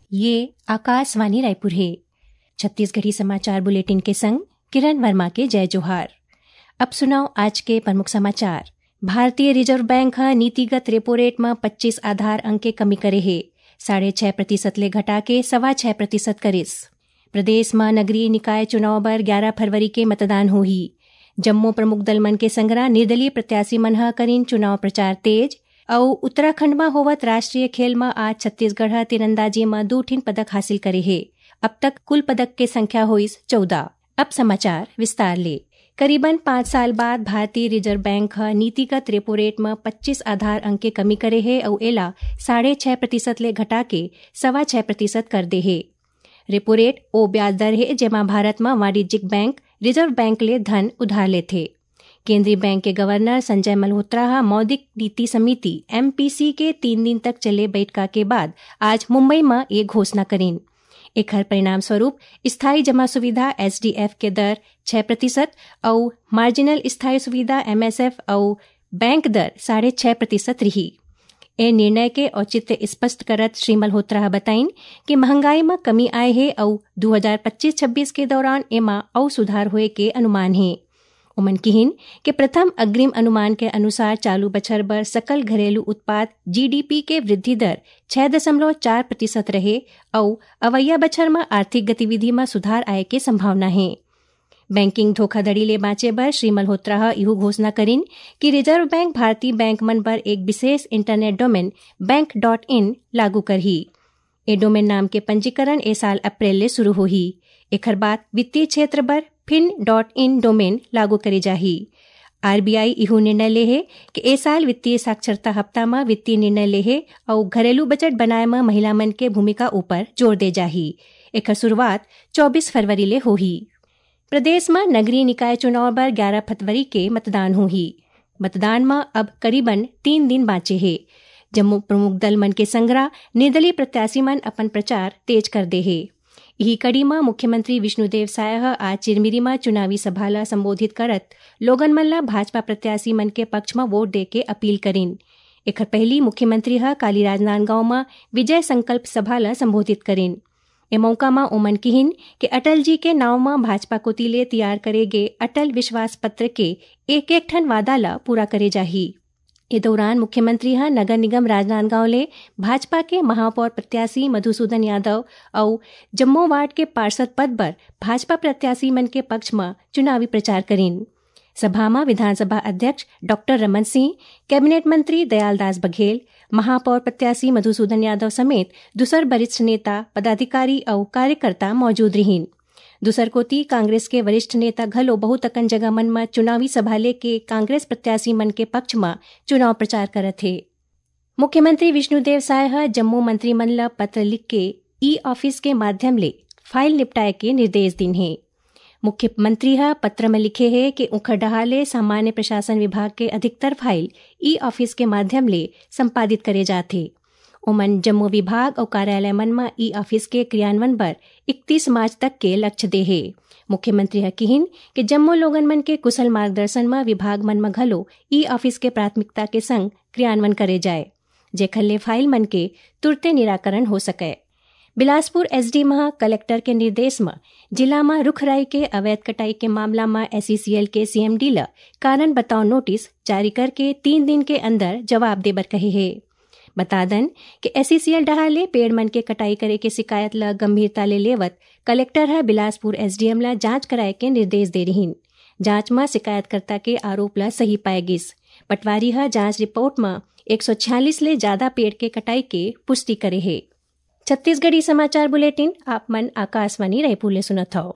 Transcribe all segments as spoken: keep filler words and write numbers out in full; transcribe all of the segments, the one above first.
ये आकाशवाणी रायपुर है। छत्तीसगढ़ी समाचार बुलेटिन के संग किरण वर्मा के जय जोहार। अब सुनाओ आज के प्रमुख समाचार। भारतीय रिजर्व बैंक ह नीतिगत रेपो रेट में पच्चीस आधार अंक के कमी करे है। साढ़े छह प्रतिशत ले घटा के सवा छह प्रतिशत करिस। प्रदेश में नगरीय निकाय चुनाव बर ग्यारह फरवरी के मतदान होही। जम्मू प्रमुख दल मन के संगरा निर्दलीय प्रत्याशी मन ह करीन चुनाव प्रचार तेज। और उत्तराखंड में होवत राष्ट्रीय खेल में आज छत्तीसगढ़ तीरंदाजी में दो ठीन पदक हासिल करे है। अब तक कुल पदक के संख्या होइस चौदह। अब समाचार विस्तार ले। करीबन पाँच साल बाद भारतीय रिजर्व बैंक ह नीतिगत रेपो रेट में पच्चीस आधार अंक के कमी करे है और एला साढ़े छह प्रतिशत ले घटा के सवा छह प्रतिशत कर दे है। रेपो रेट ओ ब्याज दर है जेमा भारत में वाणिज्यिक बैंक रिजर्व बैंक ले धन उधार लेथे। केंद्रीय बैंक के गवर्नर संजय मल्होत्रा हा मौद्रिक नीति समिति एमपीसी के तीन दिन तक चले बैठका के बाद आज मुंबई में एक घोषणा करीन। एकर परिणाम स्वरूप स्थायी जमा सुविधा एसडीएफ के दर छह प्रतिशत और मार्जिनल स्थायी सुविधा एमएसएफ और बैंक दर साढ़े छह प्रतिशत रही। ए निर्णय के औचित्य स्पष्ट करत श्री मल्होत्रा बताइन कि महंगाई में कमी आए है और दो हजार पच्चीस छब्बीस के दौरान एमा और सुधार होए के अनुमान है। उमन किहिन के प्रथम अग्रिम अनुमान के अनुसार चालू बछर बर सकल घरेलू उत्पाद जीडीपी के वृद्धि दर छह दशमलव चार प्रतिशत रहे और अवैया बछर में आर्थिक गतिविधि में सुधार आए के संभावना है। बैंकिंग धोखाधड़ी ले बाँचे बर श्री मल्होत्रा इहू घोषणा करीन कि रिजर्व बैंक भारतीय बैंक मन पर एक विशेष internet domain bank dot in लागू करही। ए डोमेन नाम के पंजीकरण ए साल अप्रैल ले शुरू होही। एकर बाद वित्तीय क्षेत्र बर फिन डॉट इन डोमेन लागू करे जाही। आरबीआई इहू निर्णय ले है कि ए साल वित्तीय साक्षरता हफ्ता में वित्तीय निर्णय ले है और घरेलू बजट बनाए में महिला मन के भूमिका ऊपर जोर दे जाही। एकर शुरुआत चौबीस फरवरी ले होही। प्रदेश में नगरीय निकाय चुनाव बर ग्यारह फरवरी के मतदान होही। मतदान में अब करीबन तीन दिन बाँचे है। जम्मू प्रमुख दल मन के संगरा निर्दलीय प्रत्याशी मन अपन प्रचार तेज कर दे है। यही कड़ी में मुख्यमंत्री विष्णुदेव साय आज चिरमिरी में चुनावी सभा ला संबोधित करत लोगन मन ला भाजपा प्रत्याशी मन के पक्ष में वोट दे के अपील करीन। एकर पहली मुख्यमंत्री ह काली राजनांदगांव में विजय संकल्प सभा ला संबोधित करीन। ए मौका में ओमन किहिन कि अटल जी के नाव में भाजपा कोती ले तैयार करे गे अटल विश्वास पत्र के एक एक ठन वादा ला पूरा करे जाही। ए दौरान मुख्यमंत्री हा नगर निगम राजनांदगांव ले भाजपा के महापौर प्रत्याशी मधुसूदन यादव और जम्मू वार्ड के पार्षद पद पर भाजपा प्रत्याशी मन के पक्ष में चुनावी प्रचार करीन। सभा में विधानसभा अध्यक्ष डॉक्टर रमन सिंह, कैबिनेट मंत्री दयालदास बघेल, महापौर प्रत्याशी मधुसूदन यादव समेत दूसर वरिष्ठ नेता, पदाधिकारी और कार्यकर्ता मौजूद रहीन। दूसर कोती कांग्रेस के वरिष्ठ नेता घलो बहुतकन जगह मन में चुनावी सभा लेके कांग्रेस प्रत्याशी मन के पक्ष में चुनाव प्रचार करत थे। मुख्यमंत्री विष्णुदेव साय जम्मू मंत्रिमंडल ला पत्र लिख के ई ऑफिस के माध्यम ले फाइल निपटाए के निर्देश दिन है। मुख्यमंत्री हा पत्र में लिखे है कि उखड़डहा ले सामान्य प्रशासन विभाग के अधिकतर फाइल ई ऑफिस के माध्यम ले संपादित करे जाते। ओमन जम्मू विभाग और कार्यालय मन में ई ऑफिस के क्रियान्वयन पर इकतीस मार्च तक के लक्ष्य दे है। मुख्यमंत्री हा किहिन कि जम्मू लोगन मन के कुशल मार्गदर्शन में विभाग मन में घलो ई ऑफिस के प्राथमिकता के संग क्रियान्वयन करे जाए, जेखर ले फाइल मन के तुरते निराकरण हो सके। बिलासपुर एसडी महा कलेक्टर के निर्देश में जिला में रुखराई के अवैध कटाई के मामला में एसईसीएल के सीएमडी ला कारण बताओ नोटिस जारी करके तीन दिन के अंदर जवाब देबर कहे है। बता दन कि एसईसीएल डहाले पेड़ मन के कटाई करे के शिकायत ला गंभीरता ले लेवत कलेक्टर है बिलासपुर एसडीएम ला जांच कराए के निर्देश दे रहीन। जांच में शिकायतकर्ता के आरोप ला सही पाए गिस। पटवारी है जांच रिपोर्ट में एक सौ छियालीस ले ज्यादा पेड़ के कटाई के पुष्टि करे है। छत्तीसगढ़ी समाचार बुलेटिन आप मन आकाशवाणी रायपुर ले सुनत हो।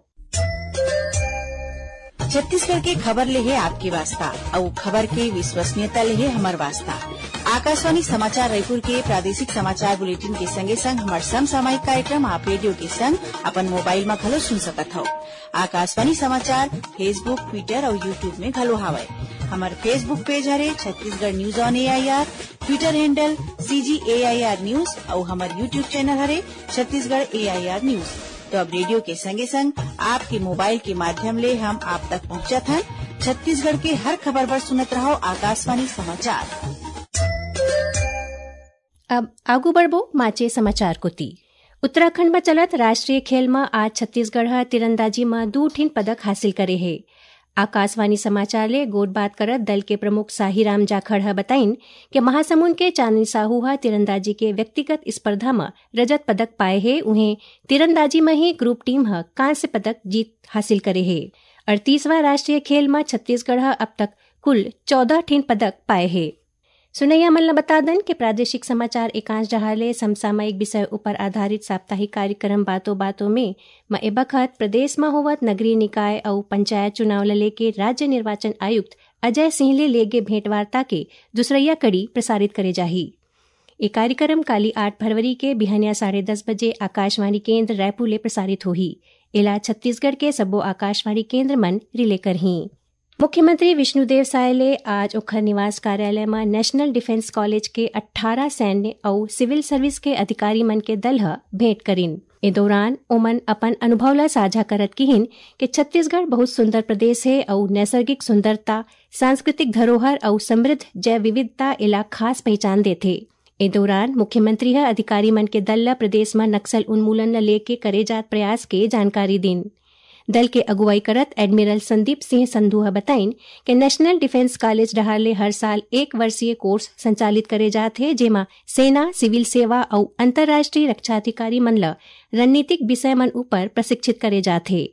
छत्तीसगढ़ के खबर ले है आपके वास्ता और खबर के विश्वसनीयता ले है हमार वास्ता। आकाशवाणी समाचार रायपुर के प्रादेशिक समाचार बुलेटिन के संगे संग हमार समसामयिक कार्यक्रम आप रेडियो के संग अपन मोबाइल में घलो सुन सकत हो। आकाशवाणी समाचार फेसबुक, ट्विटर और यूट्यूब में घलो हावय। हमार फेसबुक पेज हरे Chhattisgarh news on AIR, Twitter handle CG AIR news और हमार यूट्यूब चैनल हरे छत्तीसगढ़ एआईआर न्यूज। तो अब रेडियो के संगे संग आपके मोबाइल के माध्यम ले हम आप तक पहुंचत हन। छत्तीसगढ़ के हर खबर पर सुनत रहो आकाशवाणी समाचार। अब आगू बढ़बो माचे समाचार कोती। उत्तराखंड में चलत राष्ट्रीय खेल में आज छत्तीसगढ़ तीरंदाजी में दू ठीन पदक हासिल करे है। आकाशवाणी समाचार ले गोट बात करत दल के प्रमुख साहीराम जाखड़ बताइन कि महासमुंद के चांदनी साहू हा तीरंदाजी के व्यक्तिगत स्पर्धा में रजत पदक पाए है। उन्हें तीरंदाजी में ही ग्रुप टीम हा कांस्य पदक जीत हासिल करे है। अड़तीसवां राष्ट्रीय खेल में छत्तीसगढ़ अब तक कुल चौदह ठीन पदक पाए है। सुनैया मन ल बता दन के प्रादेशिक समाचार एकांश डहाले समसामयिक विषय ऊपर आधारित साप्ताहिक कार्यक्रम बातों बातों में म ए बखत प्रदेश में होवत नगरीय निकाय और पंचायत चुनाव ल लेके राज्य निर्वाचन आयुक्त अजय सिंह ले लेगे भेंटवार्ता के दूसरैया कड़ी प्रसारित करे जाही। ये कार्यक्रम काली आठ फरवरी के बिहनिया साढ़े दस बजे आकाशवाणी केंद्र रायपुर ले प्रसारित होही। एला छत्तीसगढ़ के सबो आकाशवाणी केंद्र मन रिले करही। मुख्यमंत्री विष्णुदेव साय ले आज ओखर निवास कार्यालय में नेशनल डिफेंस कॉलेज के अठारह सैन्य और सिविल सर्विस के अधिकारी मन के दल ह भेंट करिन। ए दौरान ओमन अपन अनुभव ला साझा करत किहिन कि छत्तीसगढ़ बहुत सुंदर प्रदेश है और नैसर्गिक सुंदरता, सांस्कृतिक धरोहर और समृद्ध जैव विविधता एला खास पहचान देथे। ए दौरान मुख्यमंत्री ह अधिकारी मन के दल ला प्रदेश में नक्सल उन्मूलन ल लेके करे जात प्रयास के जानकारी दिन। दल के अगुवाई करत एडमिरल संदीप सिंह संधू बताइन कि नेशनल डिफेंस कॉलेज डहाले हर साल एक वर्षीय कोर्स संचालित करे जाथे, जेमा सेना, सिविल सेवा और अंतर्राष्ट्रीय रक्षा अधिकारी मन ल रणनीतिक विषय मन ऊपर प्रशिक्षित करे जाथे।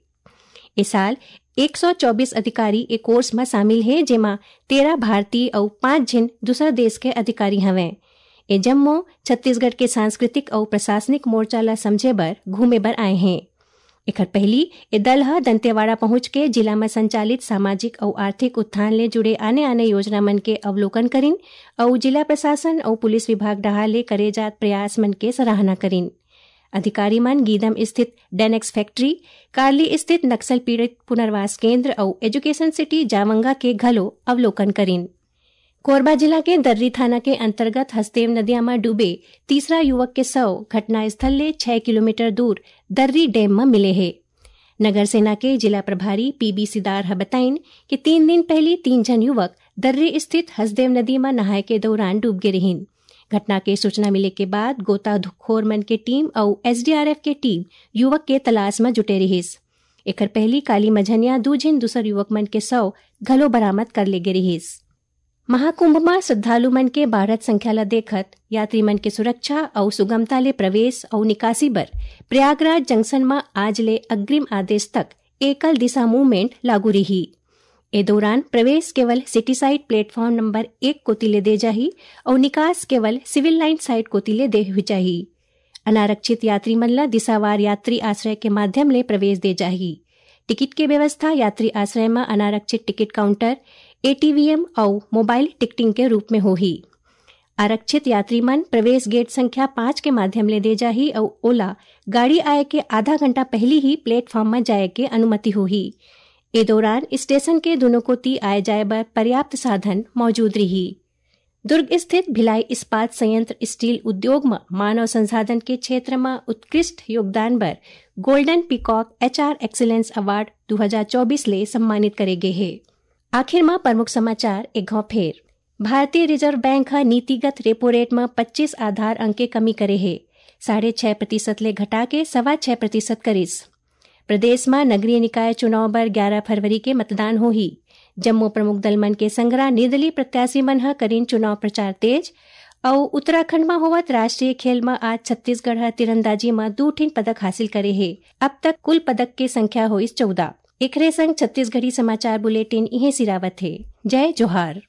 इस साल एक सौ चौबीस अधिकारी ए कोर्स में शामिल है, जेमा तेरह भारतीय और पांच जिन दूसरा देश के अधिकारी हवें। ए जम्मो छत्तीसगढ़ के सांस्कृतिक और प्रशासनिक मोर्चा ला समझे बर घूमे बर आए हैं। एकर पहली ए दल ह दंतेवाड़ा पहुंच के जिला में संचालित सामाजिक और आर्थिक उत्थान ले जुड़े आने आने योजना मन के अवलोकन करिन और जिला प्रशासन और पुलिस विभाग डहाले करे जात प्रयास मन के सराहना करिन। अधिकारी मन गीदम स्थित डेनेक्स फैक्ट्री, कार्ली स्थित नक्सल पीड़ित पुनर्वास केंद्र और एजुकेशन सिटी जावंगा के घलो अवलोकन करिन। कोरबा जिला के दर्री थाना के अंतर्गत हसदेव नदिया में डूबे तीसरा युवक के शव घटनास्थल ले छह किलोमीटर दूर दर्री डैम में मिले है। नगर सेना के जिला प्रभारी पीबी सिदार बताइन कि तीन दिन पहले तीन जन युवक दर्री स्थित हसदेव नदी में नहाए के दौरान डूब गए रहीन। घटना के सूचना मिले के बाद गोताखोर मन के टीम और एसडीआरएफ के टीम युवक के तलाश में जुटे रहीस। एकर पहली काली मझनिया दू जिन दूसर युवक मन के शव घलो बरामद कर ले गे रहीस। महाकुंभ में श्रद्धालु मन के बढ़त संख्या ला देखत यात्री मन के सुरक्षा और सुगमता ले प्रवेश और निकासी बर प्रयागराज जंक्शन में आज ले अग्रिम आदेश तक एकल दिशा मूवमेंट लागू रही। ए दौरान प्रवेश केवल सिटी साइड प्लेटफॉर्म नंबर एक कोती ले दे जाही और निकास केवल सिविल लाइन साइड कोती ले दे हुई जाही। अनारक्षित यात्री मन ला दिशावार यात्री आश्रय के माध्यम ले प्रवेश दे जाही। टिकट के व्यवस्था यात्री आश्रय में अनारक्षित टिकट काउंटर, एटीवीएम और मोबाइल टिकटिंग के रूप में होही। आरक्षित यात्री मन प्रवेश गेट संख्या पाँच के माध्यम ले दे जाही और ओला गाड़ी आए के आधा घंटा पहले ही प्लेटफॉर्म में जाए के अनुमति होही। ए दौरान स्टेशन के दोनों कोती आए जाए बर पर्याप्त साधन मौजूद रही। दुर्ग स्थित भिलाई इस्पात संयंत्र स्टील उद्योग में मानव संसाधन के क्षेत्र में उत्कृष्ट योगदान बर golden peacock HR excellence award दो हज़ार चौबीस ले सम्मानित करे गए है। आखिर में प्रमुख समाचार एक घौ फेर। भारतीय रिजर्व बैंक ह नीतिगत रेपो रेट में पच्चीस आधार अंक के कमी करे है, साढ़े छह प्रतिशत ले घटा के सवा छह प्रतिशत करिस। प्रदेश में नगरीय निकाय चुनाव बर ग्यारह फरवरी के मतदान होही। जम्मू प्रमुख दल मन के संग्रह निर्दलीय प्रत्याशी मन ह करीन चुनाव प्रचार तेज। और उत्तराखंड में होवत राष्ट्रीय खेल में आज छत्तीसगढ़ तीरंदाजी में दू ठीन पदक हासिल करे है। अब तक कुल पदक के संख्या होइस चौदह। एकरे संग छत्तीसगढ़ी समाचार बुलेटिन इहे सिरावत है। जय जोहार।